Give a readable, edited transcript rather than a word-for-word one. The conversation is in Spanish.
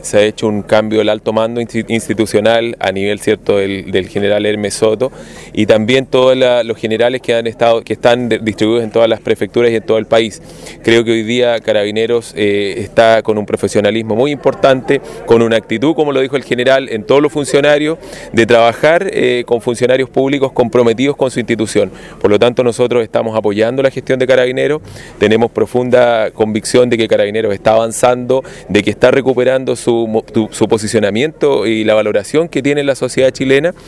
se ha hecho un cambio del alto mando institucional a nivel, ¿cierto?, del general Hermes Soto, y también todos los generales que están distribuidos en todas las prefecturas y en todo el país. Creo que hoy día Carabineros está con un profesionalismo muy importante, con una actitud, como lo dijo el general, en todos los funcionarios, de trabajar con funcionarios públicos comprometidos con su institución. Por lo tanto, nosotros estamos apoyando la gestión de Carabineros, tenemos profunda convicción de que Carabineros está avanzando, de que está recuperando su posicionamiento y la valoración que tiene la sociedad chilena.